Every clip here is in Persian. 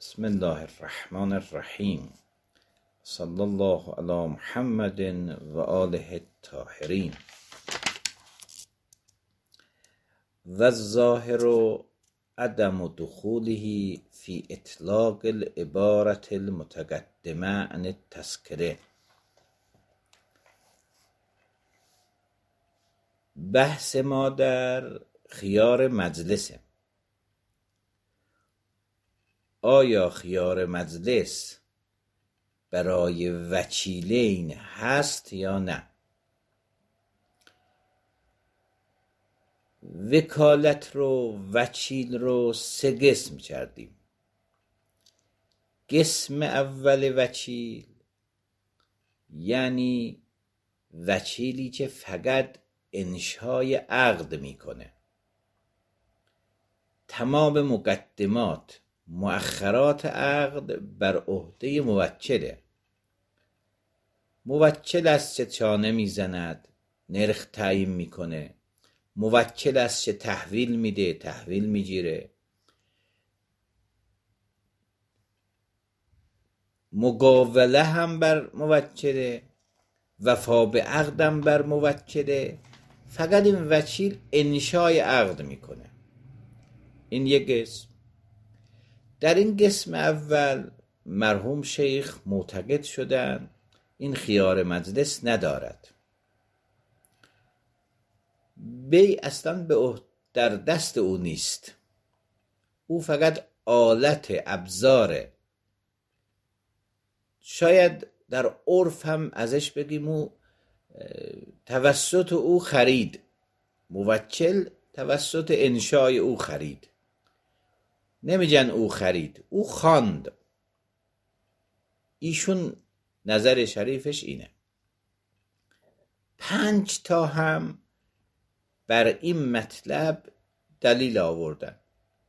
بسم الله الرحمن الرحیم. صلی الله علی محمد و آله الطاهرین. و الظاهر عدم دخوله فی اطلاق العبارة المتقدمه عن التذکره. بحث ما در خیار مجلسه. آیا خیار مجلس برای وکیلین هست یا نه؟ وکالت رو، وکیل رو سه قسم کردیم. قسم اول وکیل یعنی وکیلی که فقط انشای عقد میکنه، تمام مقدمات مؤخرات عقد بر عهده موکله. موکل است که چانه میزند، نرخ تعیین میکنه. موکل است که تحویل میده، تحویل میگیره. مقاوله هم بر موکله، وفا به عقد هم بر موکله. فقط این وکیل انشای عقد میکنه. این یک قسم. در این قسم اول مرحوم شیخ معتقد شدن این خیار مجلس ندارد. بی اصلا در دست او نیست. او فقط آلت ابزاره. شاید در عرف هم ازش بگیم او توسط او خرید. موکل توسط انشای او خرید. نمیگن او خرید، او خواند. ایشون نظر شریفش اینه. 5 تا هم بر این مطلب دلیل آوردن.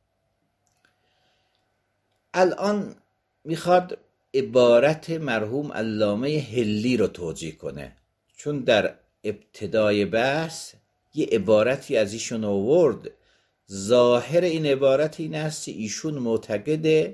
الان میخواد عبارت مرحوم علامه حلی رو توجیه کنه، چون در ابتدای بحث یه عبارتی از ایشون آورد. ظاهر این عبارت این است که ایشون معتقد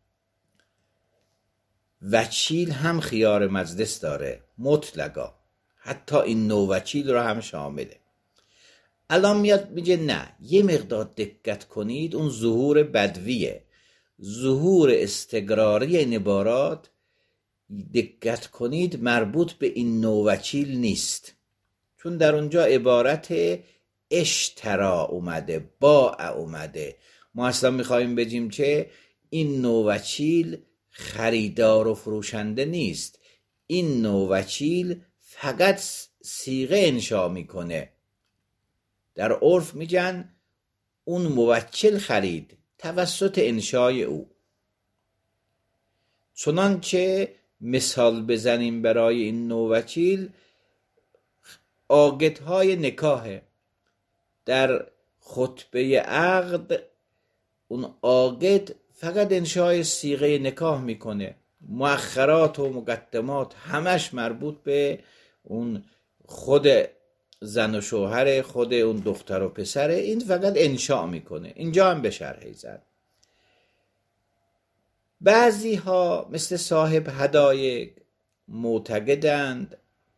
وکیل هم خیار مجلس داره مطلقا، حتی این نوع وکیل رو هم شامله. الان میاد میگه نه، یه مقدار دقت کنید، اون ظهور بدویه، ظهور استقراری این عبارات دقت کنید مربوط به این نوع وکیل نیست، چون در اونجا عبارت اشترا اومده، باع اومده. ما اصلا میخواییم بگیم که این نوع وکیل خریدار و فروشنده نیست. این نوع وکیل فقط صیغه انشا میکنه. در عرف میگن اون موکل خرید توسط انشای او. چنانچه مثال بزنیم برای این نوع وکیل، عاقدهای نکاحه. در خطبه عقد اون عاقد فقط انشای صیغه نکاح میکنه. مؤخرات و مقدمات همش مربوط به اون خود زن و شوهر، خود اون دختر و پسره. این فقط انشا میکنه. اینجا هم به شرحی زد. بعضی ها مثل صاحب هدایق معتقدند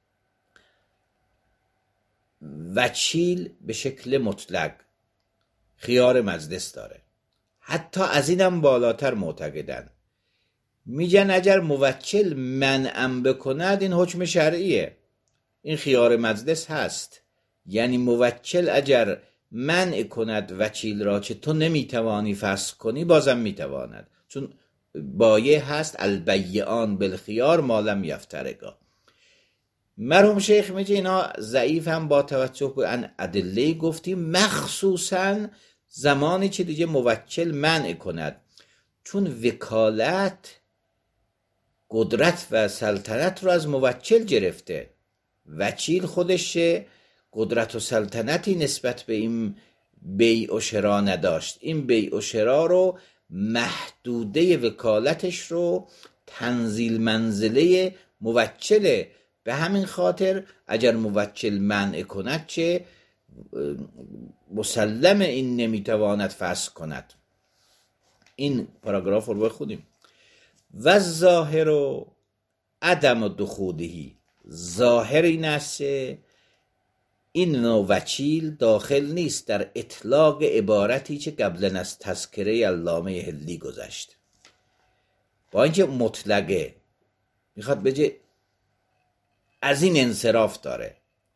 وکیل به شکل مطلق خیار مجلس داره. حتی از اینم بالاتر معتقدن. میگن اگر موکل منعم بکند این حکم شرعیه، این خیار مجلس هست. یعنی موکل اگر منع کند وکیل را که تو نمیتوانی فسخ کنی، بازم میتواند، چون بایع هست البیعان بالخیار ما لم یفترقا. مرحوم شیخ میگه اینا ضعیف هم با توجه به ان ادله گفتیم، مخصوصا زمانی که دیگه موکل منع کند، چون وکالت قدرت و سلطنت رو از موکل گرفته. وکیل خودش قدرت و سلطنتی نسبت به این بیع و شرا نداشت. این بیع و شرا رو محدوده وکالتش رو تنزیل منزله موکله. به همین خاطر اگر موکل منع کند چه مسلم این نمیتواند فسخ کند. این پاراگراف رو بخونیم. و ظاهر و عدم دخولهی، ظاهر این است این نوع وکیل داخل نیست در اطلاق عبارتی که قبلا از تذکره علامه حلی گذشت، با اینکه مطلقه، میخواد بگه از این انصراف داره.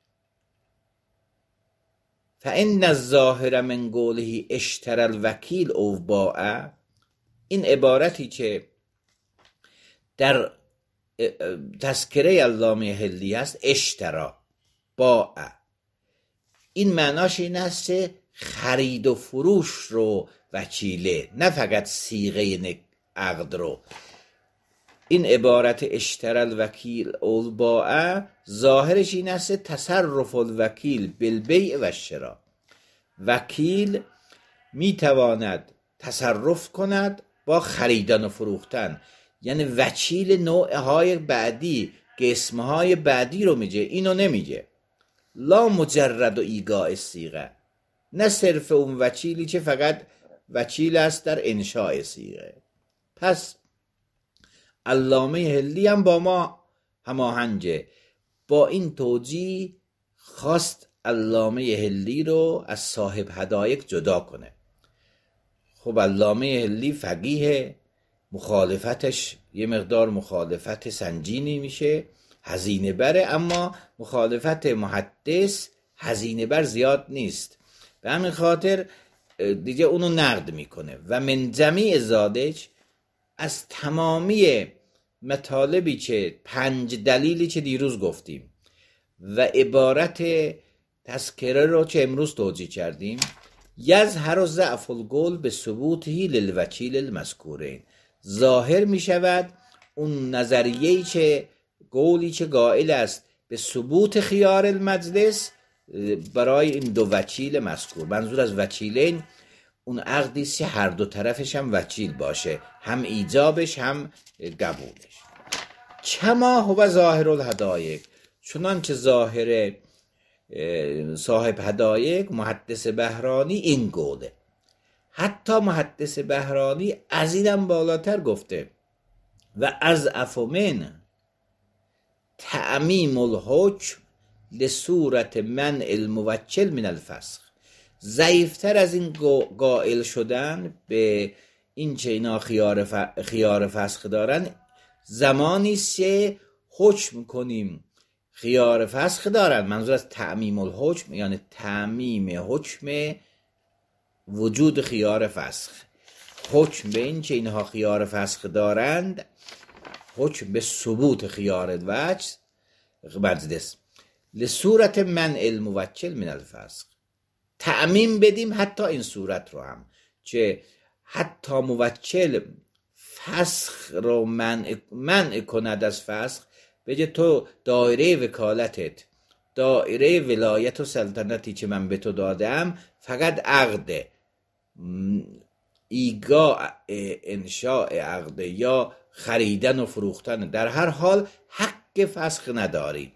فإن الظاهر من قوله اشترى الوکیل او باع، این عبارتی که در تذکره علامه حلی هست، اشترا باع، این معناش این است خرید و فروش رو وکیله، نه فقط صیغه عقد رو. این عبارت اشترى الوکیل او باع ظاهرش این است تصرف الوکیل بالبیع و الشراء، وکیل میتواند تصرف کند با خریدن و فروختن، یعنی وکیل نوعهای بعدی که اسمهای بعدی رو میگه، اینو نمیگه. لا مجرد و ایگاء الصیغه، نه صرف اون وکیلی که فقط وکیل است در انشاء صیغه. پس علامه حلی هم با ما هماهنگه. با این توجیه خواست علامه حلی رو از صاحب حدایق جدا کنه. خب علامه حلی فقیه، مخالفتش یه مقدار مخالفت سنگینی میشه، هزینه بره، اما مخالفت محدث هزینه بر زیاد نیست، به همین خاطر دیگه اونو نقد میکنه. و من جمیع ذالک، از تمامی مطالبی که 5 دلیلی که دیروز گفتیم و عبارت تذکره رو که امروز توجیه کردیم، یظهر ضعف القول به ثبوته للوکیل المذکورین، ظاهر می شود اون نظریه‌ای که قولی که قائل است به ثبوت خیار المجلس برای این دو وکیل مذکور. منظور از وکیلین اون عقدی است که هر دو طرفش هم وکیل باشه، هم ایجابش هم قبولش. کما هو ظاهر الهدایق، چنان که ظاهر صاحب هدایق محدث بهرانی این قوله. حتی محدث بهرانی از اینم بالاتر گفته و از افمن تعمیم الحکم لصورت منع الموکل من الفسخ، ضعیفتر از این قائل شدن به این که اینا خیار فسخ دارن، زمانی است که حکم کنیم خیار فسخ دارن. منظور از تعمیم الحکم یعنی تعمیم حکم وجود خیار فسخ، حکم به این که اینها خیار فسخ دارند، حکم به ثبوت خیار الوجه مجلس لصورت منع الموکل من الفسخ، تعمیم بدیم حتی این صورت رو هم که حتی موکل فسخ رو منع کند از فسخ، بگه تو دایره وکالتت، دایره ولایت و سلطنتی که من به تو دادم فقط عقد ایگا انشاء عقد یا خریدن و فروختن، در هر حال حق فسخ نداری.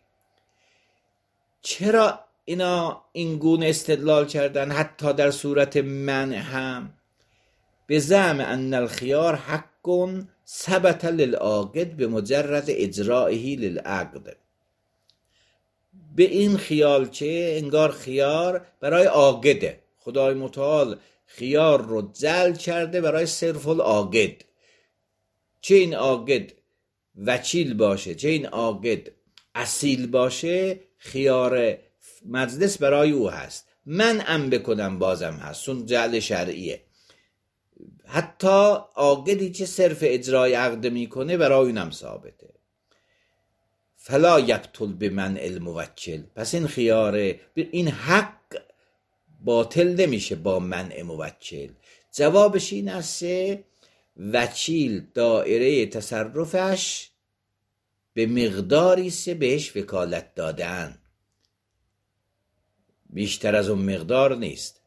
چرا اینا این گونه استدلال کردن حتی در صورت منع هم؟ به زعم ان الخیار حق ثبت للعاقد به مجرد اجرائه للعقد، به این خیال که انگار خیار برای عاقده، خدای متعال خیار رو جعل کرده برای صرف العاقد، چه این عاقد وکیل باشه چه این عاقد اصیل باشه، خیار مجلس برای او هست، منعم بکنم بازم هست، چون جعل شرعیه. حتی عاقدی که صرف اجرای عقد میکنه برای اونم ثابته. فلا یبطل بمنع الموکل، پس این خیار، این حق باطل نمیشه با منع موکل. جوابش این است وکیل دایره تصرفش به مقداری است بهش وکالت دادن، بیشتر از اون مقدار نیست.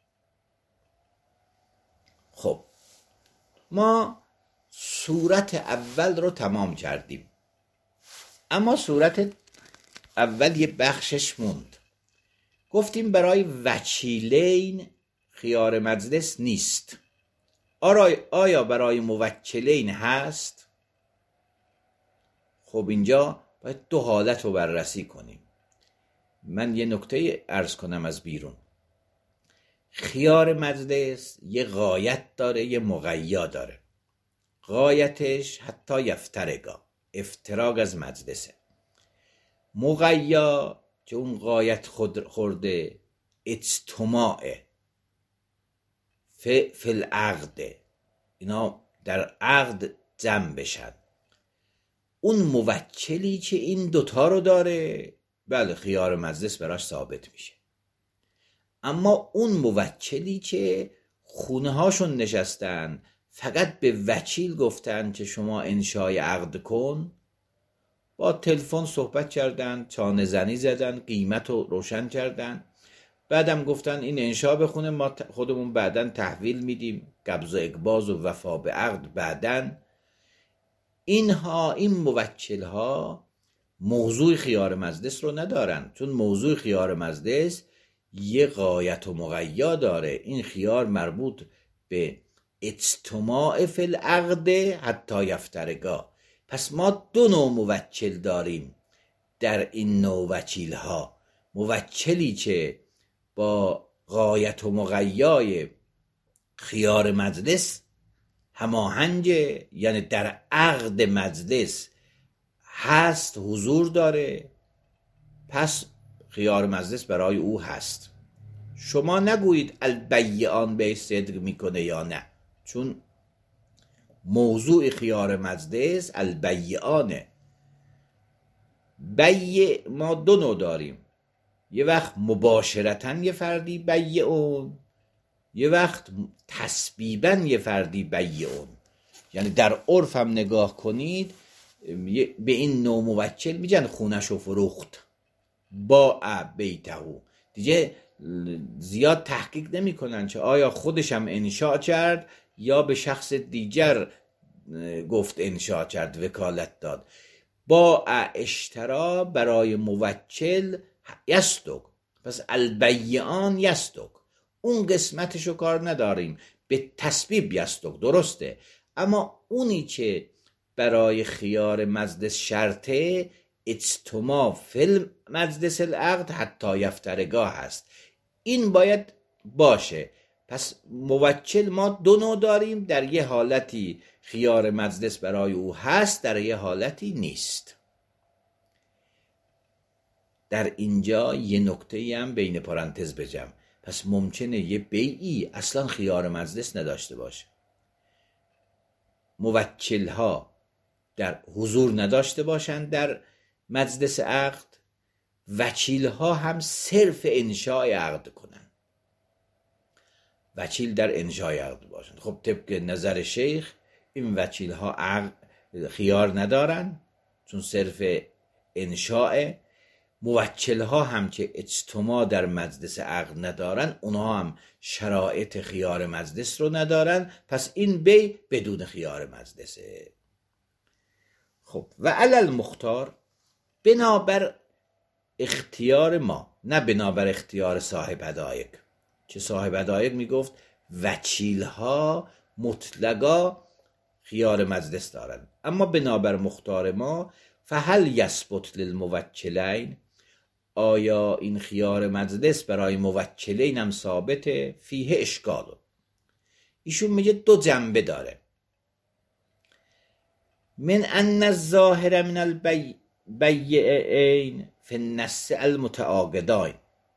خب ما صورت اول رو تمام کردیم، اما صورت اول یه بخشش موند. گفتیم برای وکیلین خیار مجلس نیست، آیا برای موکلین هست؟ خب اینجا باید دو حالت رو بررسی کنیم. من یه نکته عرض کنم از بیرون. خیار مجلس یه غایت داره، یه مغیا داره. غایتش حتی یفترگا، افتراق از مجلسه. مغیا که اون غایت خورده اجتماعه، فی العقد، اینا در عقد جمع بشن. اون موکلی که این دوتا رو داره، بله خیار مجلس براش ثابت میشه. اما اون موکلی که خونه هاشون نشستن، فقط به وکیل گفتن که شما انشای عقد کن، با تلفن صحبت کردن، چانه زنی زدن، قیمت رو روشن کردن، بعدم گفتن این انشا بخونه، ما خودمون بعدن تحویل میدیم، قبض و اقباض و وفا به عقد بعدن. این موکل ها موضوع خیار مجلس رو ندارن، چون موضوع خیار مجلس یه غایت و مغیا داره. این خیار مربوط به اجتماع فی العقد حتی یفترگا. پس ما دو نوع موکل داریم در این نوع وکیل ها. موکلی که با غایت و مغیای خیار مجلس هماهنگ، یعنی در عقد مجلس هست، حضور داره، پس خیار مجلس برای او هست. شما نگویید البیعان به صدق میکنه یا نه، چون موضوع خیار مجلس البیعانه. بیع ما دو نوع داریم، یه وقت مباشرتاً یه فردی بیعون، یه وقت تسبیباً یه فردی بیعون. یعنی در عرف هم نگاه کنید، به این نوع موکل میگن خونه‌شو فروخت، باع بیتهو. دیگه زیاد تحقیق نمی کنن که آیا خودش هم انشاء کرد یا به شخص دیگر گفت انشاء کرد، وکالت داد. باع اشترا برای موکل یستک، پس البیعان یستک، اون قسمتشو کار نداریم. به تسبیب یستک درسته، اما اونی که برای خیار مجلس شرطه اجتماع فی مجلس العقد حتی یفترگاه هست. این باید باشه. پس موکل ما دو نوع داریم، در یه حالتی خیار مجلس برای او هست، در یه حالتی نیست. در اینجا یه نکته هم بین پرانتز بجم. پس ممکنه یه بیعی اصلا خیار مجلس نداشته باشه، موکل ها در حضور نداشته باشن در مجلس عقد، وکیل ها هم صرف انشاء عقد کنن، وکیل در انشاء عقد باشن. خب طبق نظر شیخ این وکیل ها خیار ندارن، چون صرف انشاء. موکل ها هم که اجتماع در مجلس عقد ندارن، اونها هم شرایط خیار مجلس رو ندارن، پس این بی بدون خیار مجلسه. خب و علل مختار، بنابر اختیار ما، نه بنابر اختیار صاحب حدایق، که صاحب حدایق میگفت وکیل ها مطلقا خیار مجلس دارن، اما بنابر مختار ما فهل یثبت للموکلین، آیا این خیار مجلس برای موکلین هم ثابته؟ فیه اشکال. ایشون میگه دو جنبه داره. من ان الظاهر من البیعین فی النص المتعاقدین.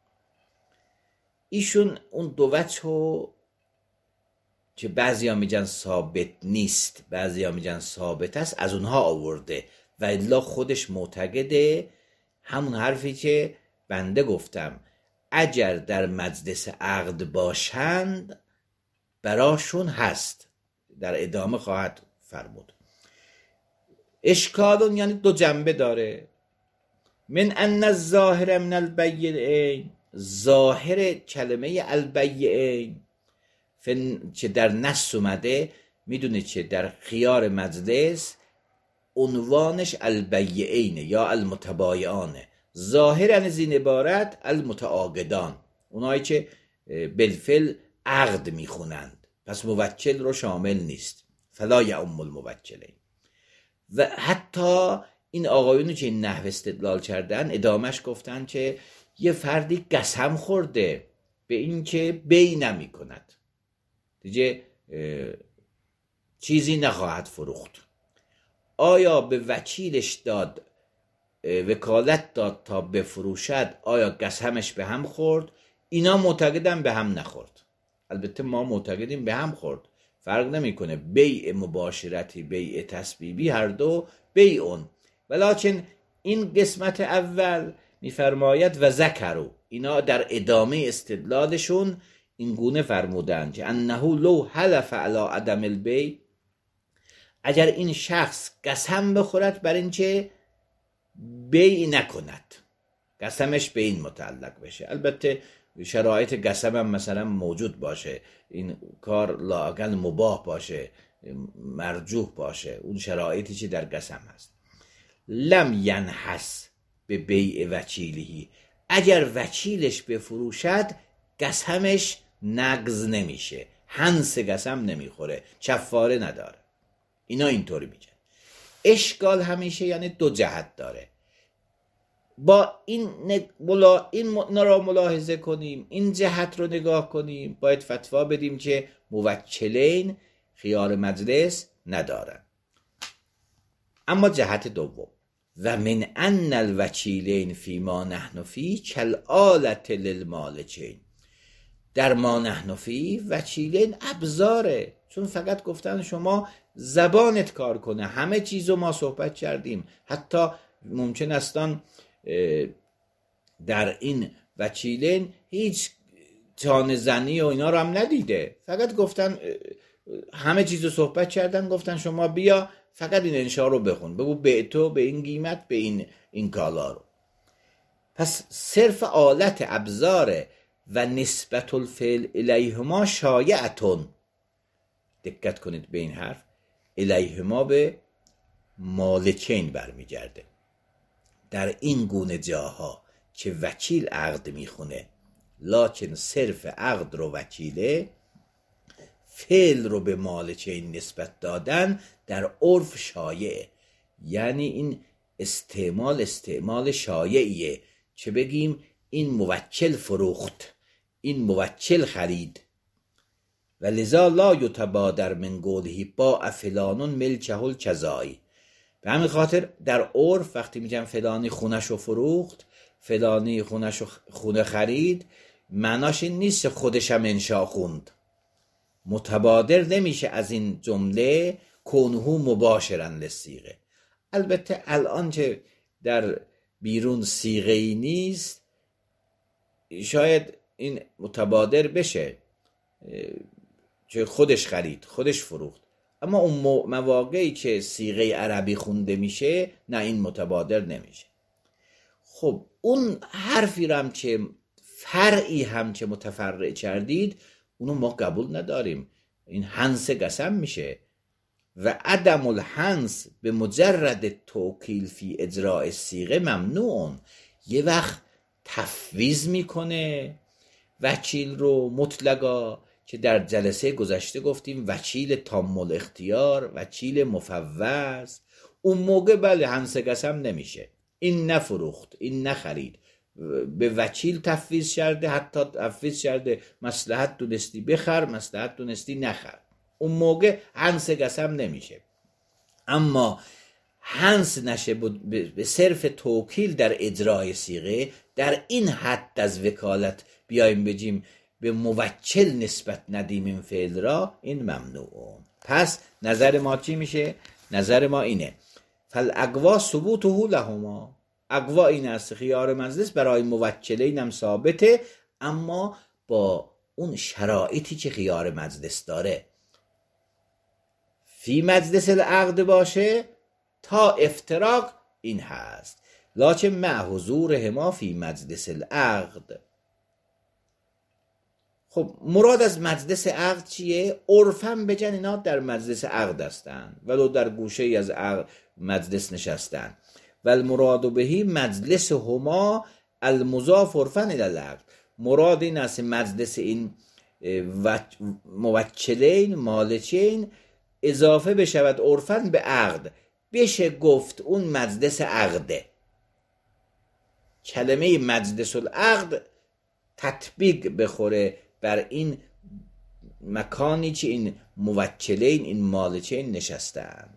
ایشون اون دو وجه که بعضیا میگن ثابت نیست، بعضیا میگن ثابت است، از اونها آورده و الا خودش معتقده همون حرفی که بنده گفتم، اگر در مجلس عقد باشند براشون هست. در ادامه خواهد فرمود. اشکالون یعنی دو جنبه داره. من ان الظاهر من البیعین، ظاهر کلمه البیعین که در نص اومده، میدونه که در خیار مجلس عنوانش البیعین یا المتبایعانه، ظاهرا از این عبارت المتعاقدان، اونایی که بالفعل عقد میخونند، پس موکل رو شامل نیست. فلا یعم الموکلین. و حتی این آقایونی که این نحو استدلال کردن ادامش گفتن که یه فردی قسم خورده به این که بی نمی کند، دیگه چیزی نخواهد فروخت، آیا به وکیلش داد، وکالت داد تا بفروشد، آیا قسمش به هم خورد؟ اینا معتقدن به هم نخورد. البته ما معتقدیم به هم خورد، فرق نمیکنه، بیع مباشرتی بیع تسبیبی هر دو بیعون. ولکن این قسمت اول میفرماید و ذکروا، اینا در ادامه استدلالشون این گونه فرمودن که انه لو حلف علی عدم البیع، اگر این شخص قسم بخورد بر این که بیع نکند، قسمش به این متعلق بشه، البته شرایط قسم هم مثلا موجود باشه، این کار لااقل مباح باشه، مرجوح باشه، اون شرایطی که در قسم هست. لم ینحس به بیع وکیلهی، اگر وکیلش بفروشد قسمش نقض نمیشه، هنس قسم نمیخوره، کفاره نداره. اینا اینطوری میگن. اشکال همیشه یعنی دو جهت داره. با این را ملاحظه کنیم، این جهت رو نگاه کنیم، باید فتوا بدیم که موکلین خیار مجلس ندارن. اما جهت دوم، و من ان الوکیلین فی ما نحن فی کالآلة للمالکین، در ما نحن فی وکیلین ابزاره، چون فقط گفتن شما زبانت کار کنه، همه چیزو ما صحبت کردیم، حتی ممکن استان در این وکیلین هیچ چانه زنی و اینا رو هم ندیده، فقط گفتن همه چیزو صحبت کردن، گفتن شما بیا فقط این انشا رو بخون، بگو به تو به این قیمت به این کالا رو. پس صرف آلت ابزاره و نسبت الفعل الیهما شایعتون. دقت کنید به این حرف، الیهما به مالکین برمیگرده. در این گونه جاها که وکیل عقد میخونه لکن صرف عقد رو وکیله، فعل رو به مالکین نسبت دادن در عرف شایعه، یعنی این استعمال شایعیه که بگیم این موکل فروخت، این موکل خرید، و لذا لا یتبادر من قوله باع فلان ملکه الکذایی. به همین خاطر در عرف وقتی میگن فلانی خونش رو فروخت، فلانی خونش رو خونه خرید، معناش این نیست خودش هم انشا خوند، متبادر نمیشه از این جمله کنهو مباشرا للصیغه. البته الان که در بیرون صیغه ای نیست شاید این متبادر بشه که خودش خرید خودش فروخت، اما اون مواقعی که صیغه عربی خونده میشه نه، این متبادر نمیشه. خب اون حرفی رو هم که فرعی هم که متفرع کردید اونو ما قبول نداریم، این هنس قسم میشه. و عدم الهنس به مجرد توکیل فی اجراء الصیغه ممنوع. یه وقت تفویض میکنه وکیل رو مطلقا، که در جلسه گذشته گفتیم وکیل تام الاختیار، وکیل مفوض، اون موقع بله هنس قسم نمیشه، این نفروخت این نخرید، به وکیل تفویض کرده، حتی تفویض کرده مصلحت دونستی بخر مصلحت دونستی نخر، اون موقع هنس قسم نمیشه. اما هنس نشه به صرف توکیل در اجرای صیغه، در این حد از وکالت بیایم بگیم به موکل نسبت ندیم این فعل را، این ممنوع. پس نظر ما چی میشه؟ نظر ما اینه فالاقوا ثبوته لهما، اقوا این است خیار مجلس برای موکلین هم ثابته، اما با اون شرایطی که خیار مجلس داره، فی مجلس العقد باشه تا افتراق این هست، لکن مع حضورهما فی مجلس العقد. خب مراد از مجلس عقد چیه؟ عرفاً بگن اینا در مجلس عقد هستن، ولو در گوشه ای از مجلس نشستن. و المراد بهی مجلس هما المضاف عرفاً الی العقد، مراد این است مجلس این موکلین مالکین اضافه بشود عرفاً به عقد، بشه گفت اون مجلس عقده. کلمه مجلس العقد تطبیق بخوره بر این مکانی که این موکلین، این مالکین نشستن.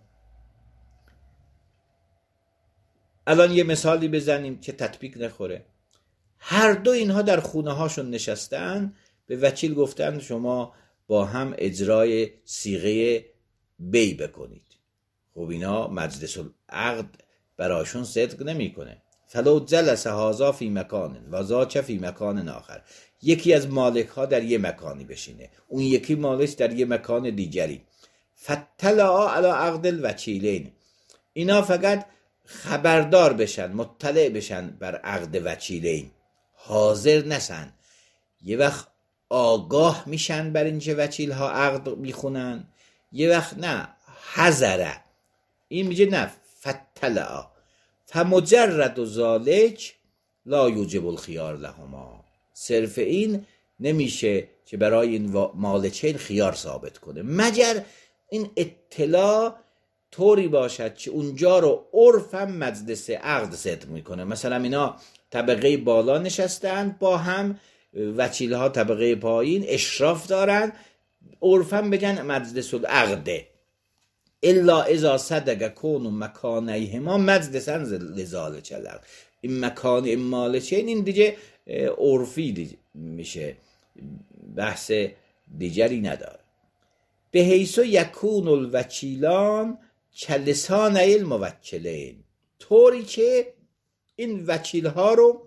الان یه مثالی بزنیم که تطبیق نخوره. هر دو اینها در خونه هاشون نشستن، به وکیل گفتن شما با هم اجرای صیغه بی بکنید. خب اینا مجلس العقد براشون صدق نمیکنه. فلو جلس هذا فی مکان و ذاک فی مکان آخر، یکی از مالک ها در یه مکانی بشینه، اون یکی مالک در یه مکان دیگری. فاطلعا علی عقد الوکیلین، اینا فقط خبردار بشن، مطلع بشن بر عقد وکیلین، حاضر نشن. یه وقت آگاه میشن بر اینکه وکیل ها عقد میخونن، یه وقت نه، حذره. این میگه نه فاطلعا فمجرد ذالک لا یوجب الخیار لهما، صرف این نمیشه که برای این مالکین خیار ثابت کنه، مگر این اطلاع طوری باشد که اونجا رو عرفاً مجلس عقد صدق میکنه. مثلا اینا طبقه بالا نشستن با هم، وکیل ها طبقه پایین، اشراف دارن، عرفاً بگن مجلس العقده. الا اذا صدق کون مکانیهما مجلساً لذالک العقد، این مکان این مالکین این دیگه عرفی میشه، بحث دیگری نداره. به حیث یکون الوکیلان کلسان الموکلین، طوری که این وکیل ها رو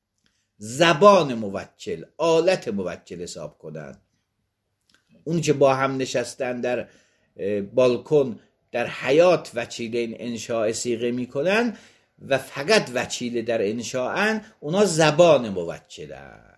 زبان موکل، آلت موکل حساب کنن. اون که با هم نشستن در بالکن در حیات وکیلین انشاء صیغه میکنن و فقط وکیل در انشاءن، اونا زبان موکلن.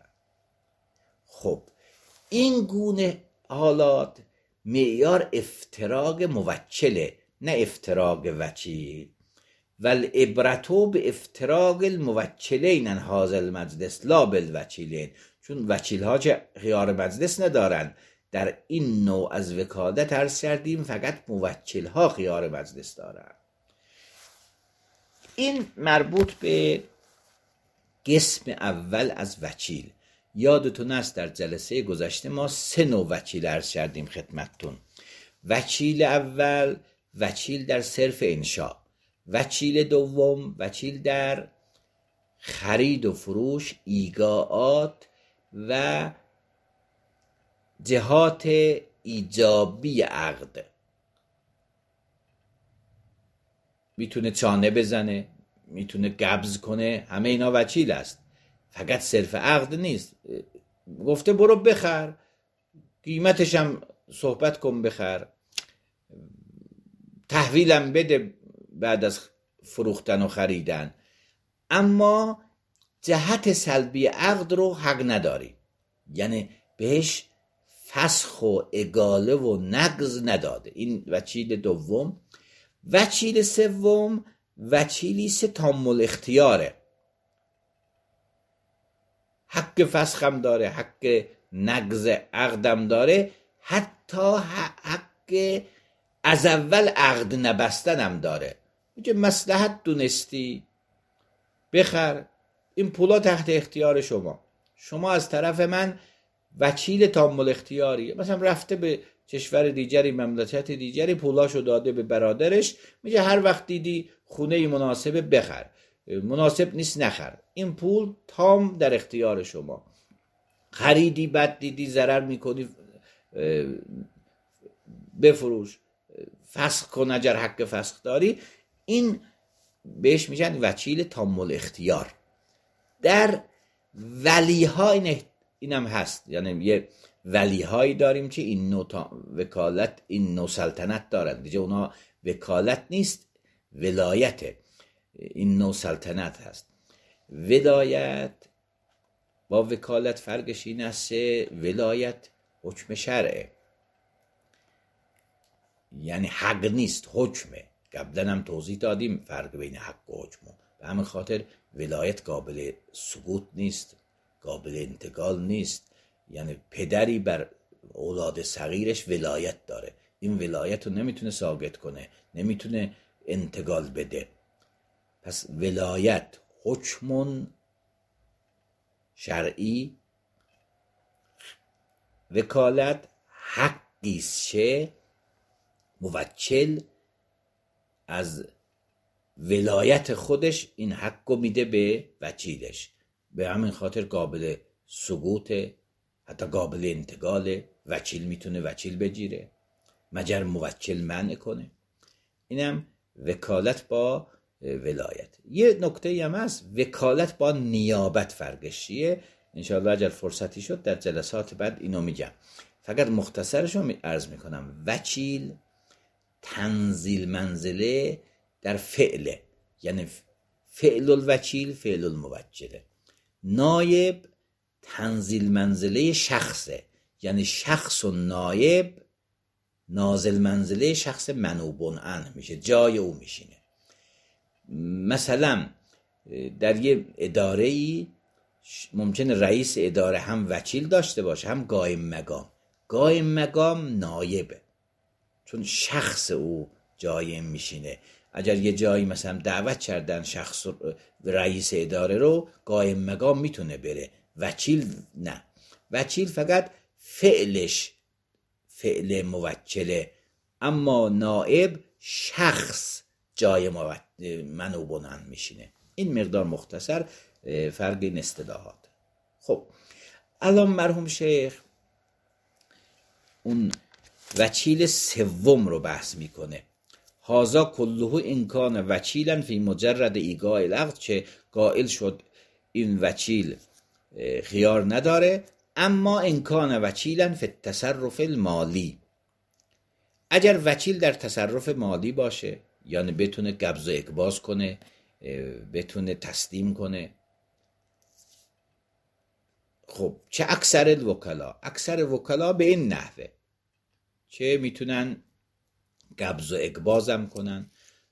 خب این گونه حالات معیار افتراق موکله، نه افتراق وکیل. والعبرتو به افتراق الموکلین ان هذا المجلس لا بالوکیلین، چون وکیل ها که خیار مجلس ندارن. در این نوع از وکالت عرض کردیم فقط موکل ها خیار مجلس دارن. این مربوط به قسم اول از وکیل. یادتون است در جلسه گذشته ما 3 نوع وکیل عرض کردیم خدمتتون. وکیل اول، وکیل در صرف انشاء. وکیل دوم، وکیل در خرید و فروش، ایگاعات و جهات ایجابی عقد. میتونه چانه بزنه، میتونه قبض کنه، همه اینا وکیل است. فقط صرف عقد نیست. گفته برو بخر، قیمتش هم صحبت کن بخر، تحویلم بده بعد از فروختن و خریدن، اما جهت سلبی عقد رو حق نداری، یعنی بهش فسخ و اگاله و نقض نداده. این وکیل دوم. وکیل سوم، وکیلی است تام الاختیاره، حق فسخم داره، حق نقض عقدم داره، حتی حق از اول عقد نبستنم داره. میگه مصلحت دونستی بخر، این پولا تحت اختیار شما از طرف من وکیل تام الاختیاری، مثلا رفته به کشور دیگری، مملکت دیگری، پولاشو داده به برادرش، میگه هر وقت دیدی خونه مناسبه بخر، مناسب نیست نخر، این پول تام در اختیار شما. خریدی بعد دیدی ضرر میکنی بفروش، فسخ کن اگر حق فسخ داری. این بهش میگن وکیل تام الاختیار. در ولیها اینم هست، یعنی یه ولیهایی داریم که این نوع وکالت، این نوع سلطنت دارن دیگه، اونا وکالت نیست، ولایته. این نوع سلطنت هست. ولایت با وکالت فرقش این است ولایت حکم شرعه، یعنی حق نیست، حکمه. قبلا هم توضیح دادیم فرق بین حق و حکم. به همین خاطر ولایت قابل سقوط نیست، قابل انتقال نیست. یعنی پدری بر اولاد صغیرش ولایت داره، این ولایت رو نمیتونه ساقط کنه، نمیتونه انتقال بده. پس ولایت حکم شرعی، وکالت حقیست که موکل از ولایت خودش این حق رو میده به وکیلش، به همین خاطر قابل سقوطه، حتی قابل انتقاله. وکیل میتونه وکیل بگیره مگر موکل منع کنه. اینم وکالت با ولایت. یه نکته هم هست، وکالت با نیابت فرقش چیه؟ انشاءالله اگر فرصتی شد در جلسات بعد اینو میگم، فقط مختصرش رو عرض میکنم. وکیل تنزیل منزله در فعله، یعنی فعل الوکیل فعل الموکله. نایب تنزیل منزله شخصه، یعنی شخص و نایب نازل منزله شخص منوب عنه میشه، جای او میشینه. مثلا در یه اداره‌ای ممکنه رئیس اداره هم وکیل داشته باشه هم قایم مقام. قایم مقام نایبه، چون شخص او جای میشینه. اگر یه جایی مثلا دعوت کردن شخص رئیس اداره رو، قایم مقام میتونه بره، وکیل نه. وکیل فقط فعلش فعل موکله، اما نائب شخص جای منوب عنه میشینه. این مقدار مختصر فرق این اصطلاحات. خب الان مرحوم شیخ اون وکیل سوم رو بحث میکنه. هازا کلهو انکان وکیلا فی مجرد ایقاع العقد، که قائل شد این وکیل خیار نداره، اما انکان وکیلا فی التصرف المالی، اگر وکیل در تصرف مالی باشه، یعنی بتونه قبض و اقباض کنه، بتونه تسلیم کنه. خب چه اکثر الوکلا؟ اکثر وکلا به این نحوه که میتونن قبض و اقباض هم کنن.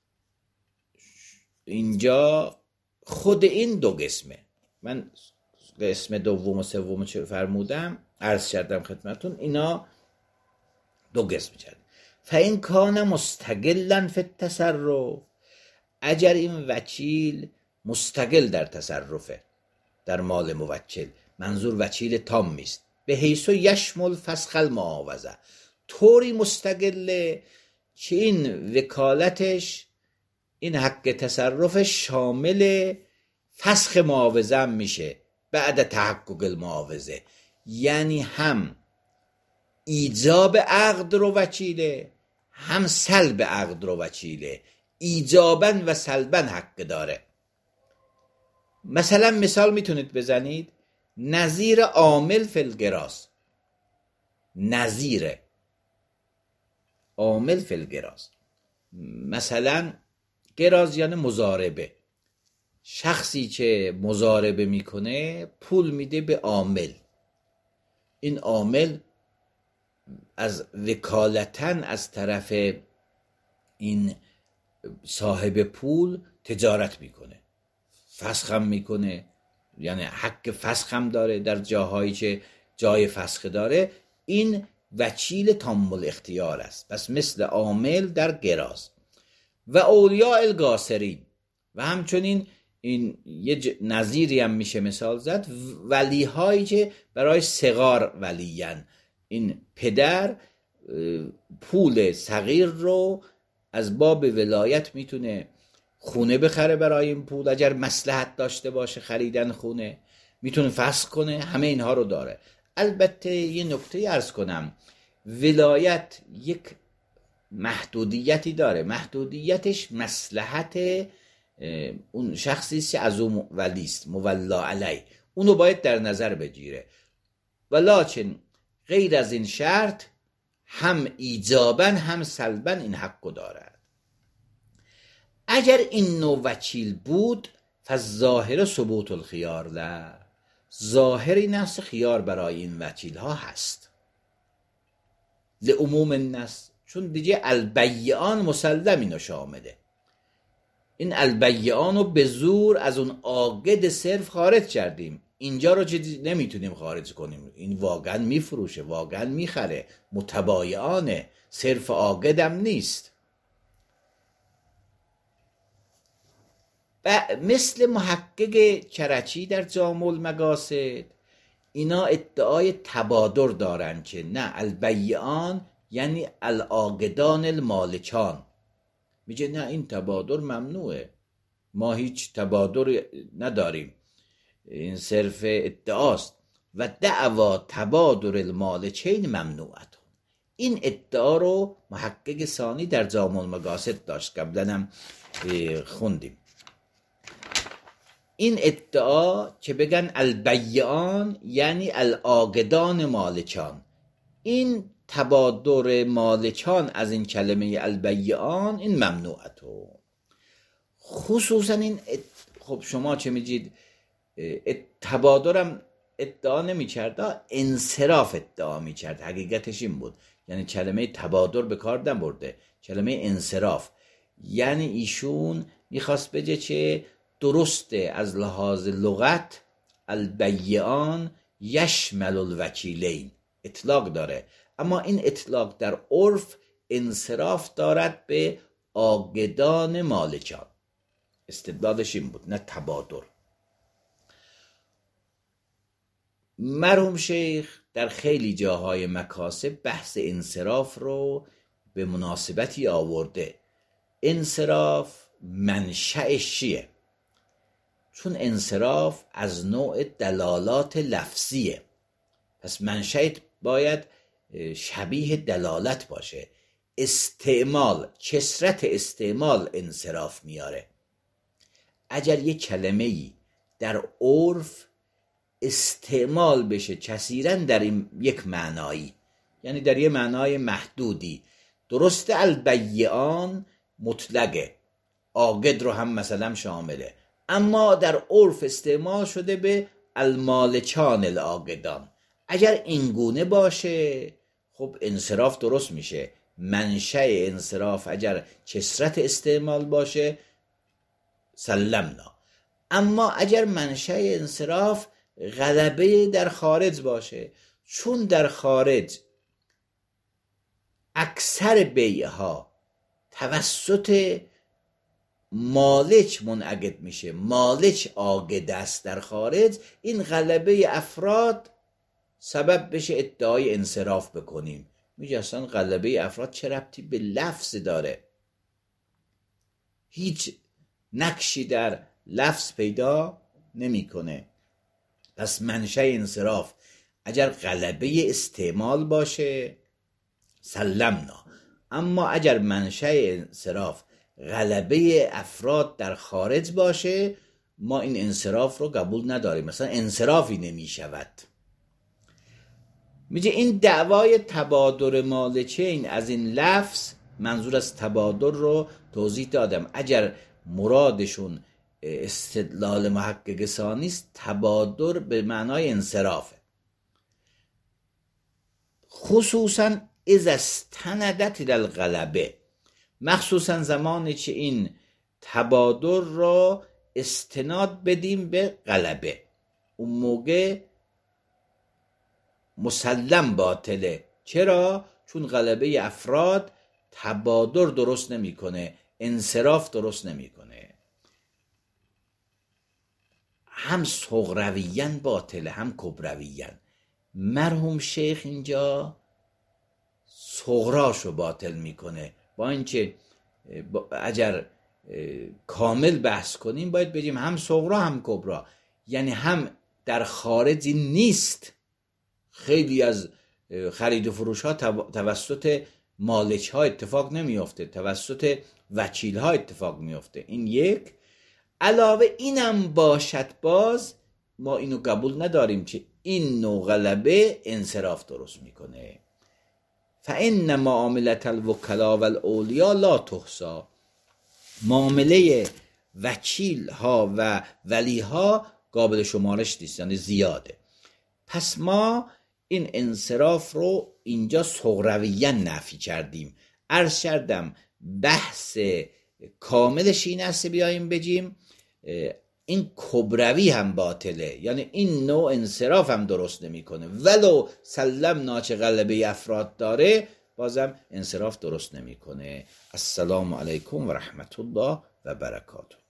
اینجا خود این دو قسمه، من قسم دوم و سوم چه فرمودم عرض کردم خدمتون، اینا دو قسم کردم. فإن کان مستقلا فی التصرف، اگر این وکیل مستقل در تصرفه در مال موکل، منظور وکیل تامی است، به حیث یشمل فسخ المعاوضه، طوری مستقله که این وکالتش، این حق تصرفش شامل فسخ معاوضه هم میشه بعد تحقق المعاوضه، یعنی هم ایجاب عقد رو وکیله، هم سلب عقد رو وکیله، ایجابا و سلبا حق داره. مثلا مثال میتونید بزنید، نظیر عامل فی القراض، نظیر عامل فی القراض، مثلا قراض یعنی مضاربه، شخصی که مضاربه میکنه پول میده به عامل، این عامل از وکالتن از طرف این صاحب پول تجارت میکنه، فسخ هم میکنه، یعنی حق فسخ هم داره در جاهایی که جای فسخ داره. این وکیل تام الاختیار است، پس مثل عامل در قراض. و اولیاء القاصرین، و همچنین این یه نظیری هم میشه مثال زد، ولی هایی که برای صغار ولیین، این پدر پول صغیر رو از باب ولایت میتونه خونه بخره برای این پول، اگر مصلحت داشته باشه خریدن خونه، میتونه فسخ کنه، همه اینها رو داره. البته یه نکته عرض کنم، ولایت یک محدودیتی داره، محدودیتش مصلحت اون شخصی که از اون ولیست مولا علی، اونو باید در نظر بگیره، ولکن غیر از این شرط هم ایجابا هم سلبا این حقو دارد. اگر این نوع وکیل بود فالظاهر ثبوت الخیار له، ظاهر این است خیار برای این وکیل ها هست، لعموم النص، چون دیگه البیعان مسلم اینو شامله، این البیعان رو به زور از اون عاقد صرف خارج کردیم، اینجا رو نمیتونیم خارج کنیم، این واقعا میفروشه، واقعا میخره، متبایعانه، صرف عاقدم نیست. و مثل محقق کرچی در جامع المقاصد، اینا ادعای تبادر دارن که نه، البیعان یعنی العاقدان المالکان. میگه نه، این تبادر ممنوعه، ما هیچ تبادر نداریم، این صرف ادعاست. و دعوا تبادر المالکین ممنوعه. این ادعا رو محقق ثانی در جامع المقاصد داشت، قبلا هم خوندیم. این ادعا که بگن البیعان یعنی العاقدان مالکان، این تبادر مالکان از این کلمه البیعان این ممنوعه. خصوصا این خب شما چه میگید؟ تبادرم ادعا نمی کرد، انصراف ادعا می کرد. حقیقتش این بود، یعنی کلمه تبادر به کار نبرده، کلمه انصراف. یعنی ایشون میخواست بگه چه درسته از لحاظ لغت البیعان یشمل الوکیلین، اطلاق داره، اما این اطلاق در عرف انصراف دارد به عاقدان مالکان. استدلالش این بود، نه تبادر. مرحوم شیخ در خیلی جاهای مکاسب بحث انصراف رو به مناسبتی آورده. انصراف منشأش چیه؟ چون انصراف از نوع دلالات لفظیه، پس منشأ باید شبیه دلالت باشه. استعمال، کثرت استعمال انصراف میاره. اگر یک کلمه‌ای در عرف استعمال بشه کثیراً در این یک معنایی، یعنی در یک معنای محدودی، درسته البیعان مطلقه، عاقد رو هم مثلا شامله، اما در عرف استعمال شده به المالکان العاقدان. اگر اینگونه باشه خب انصراف درست میشه. منشأ انصراف اگر کثرت استعمال باشه سلمنا، اما اگر منشأ انصراف غلبه در خارج باشه، چون در خارج اکثر بیعها توسط مالک منعقد میشه، مالک عاقد است در خارج، این غلبه افراد سبب بشه ادعای انصراف بکنیم. میگه اصلا غلبه افراد چه ربطی به لفظ داره؟ هیچ نقشی در لفظ پیدا نمیکنه. پس منشأ انصراف اگر غلبه استعمال باشه سلمنا، اما اگر منشأ انصراف غلبه افراد در خارج باشه ما این انصراف رو قبول نداریم، مثلا انصرافی نمی شود. میگه این دعوای تبادر مالکین از این لفظ، منظور از تبادر رو توضیح دادم، اگر مرادشون استدلال محقق ثانی است، تبادر به معنای انصرافه. خصوصا اذا استندت الى الغلبه، مخصوصا زمانی که این تبادر را استناد بدیم به غلبه، اون موقع مسلم باطله. چرا؟ چون غلبه افراد تبادر درست نمیکنه، انصراف درست نمیکنه. هم صغرویاً باطله هم کبرویاً. مرحوم شیخ اینجا صغراشو باطل میکنه، با اینکه اگر کامل بحث کنیم باید بگیم هم صغرا هم کبرا، یعنی هم در خارجی نیست. خیلی از خرید و فروش ها توسط مالک ها اتفاق نمیافته، توسط وکیل ها اتفاق میافته. این یک. علاوه اینم باشد باز ما اینو قبول نداریم که این نوع غلبه انصراف درست میکنه. فإن معاملة الوکلا والاولیا لا تحصی، معامله وکیل ها و ولی ها قابل شمارش نیست، یعنی زیاده. پس ما این انصراف رو اینجا صغرویاً نفی کردیم. عرض کردم بحث کاملش این است بیاییم بگیم این کبروی هم باطله، یعنی این نوع انصراف هم درست نمیکنه. ولو سلم ناچه غلبه افراد داره، بازم انصراف درست نمیکنه. السلام علیکم و رحمت الله و برکاته.